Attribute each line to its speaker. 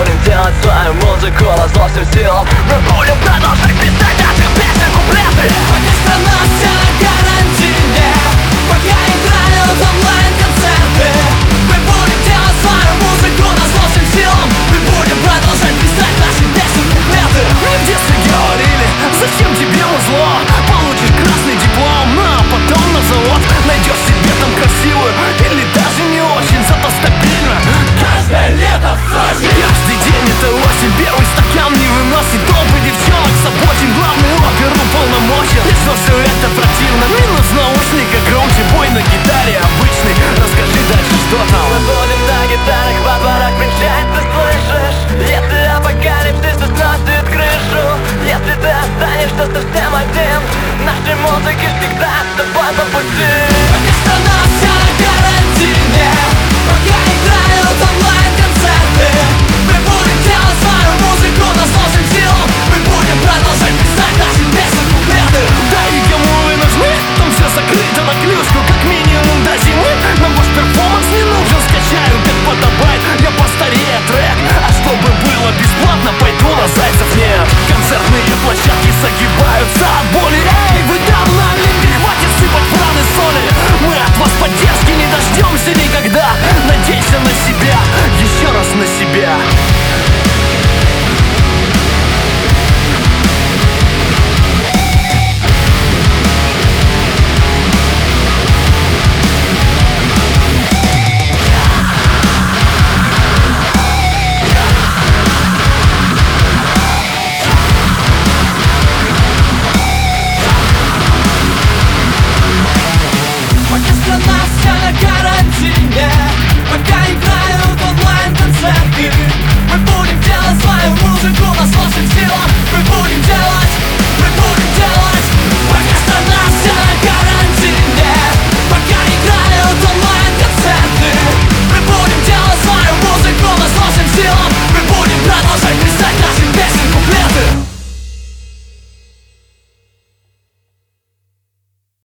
Speaker 1: будем делать свою музыку на зло всем силам. Мы будем продолжать писать наши песни, куплеты.
Speaker 2: Пока страна вся на карантине, пока играют онлайн-концерты, мы будем делать свою музыку на зло всем силам. Мы будем продолжать писать наши песни, куплеты.
Speaker 3: Мне в детстве говорили, зачем тебе музло? Получишь красный диплом, ну а потом на завод найдешь себе там красивую или даже не очень, зато стабильно.
Speaker 2: Каждое лето в Сочи,
Speaker 3: Каждый день это осень, белый стакан не выносит, толпы девчонок заботен, главный опер уполномочен. Лично все это противно, минус наушника, громче бой на гитаре обычный. Расскажи дальше, что там.
Speaker 1: Мы будем на гитарах во дворах кричать, ты слышишь? Если апокалипсис сносит крышу, если ты останешься совсем один, нашей музыке всегда с тобой по пути.